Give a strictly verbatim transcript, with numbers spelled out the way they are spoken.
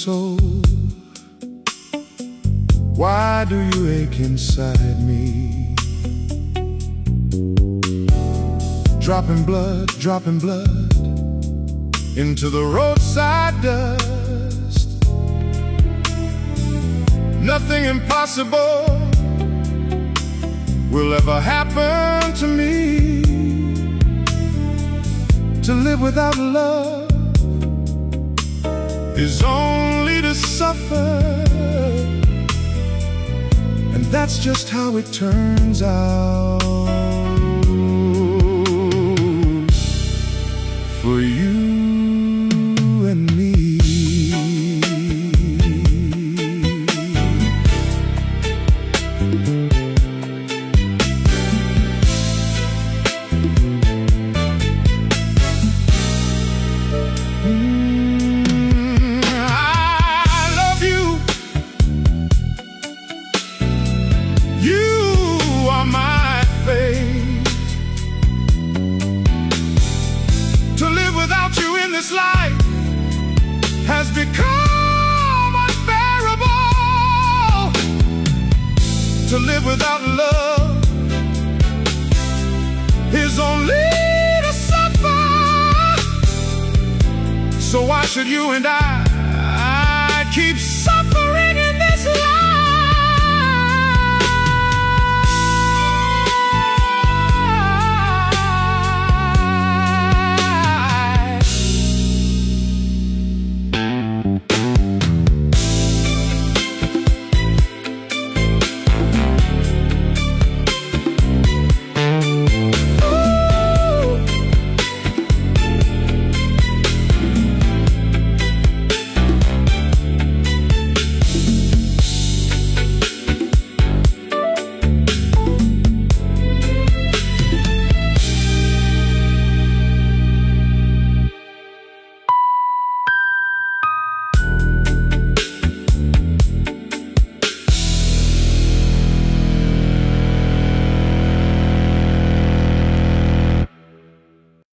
soul? Why do you ache inside me? Dropping blood, dropping blood into the roadside dust. Nothing impossible will ever happen to me. To live without love is only to suffer, and that's just how it turns out for you and me. This life has become unbearable. To live without love is only to suffer. So why should you and I keep suffering?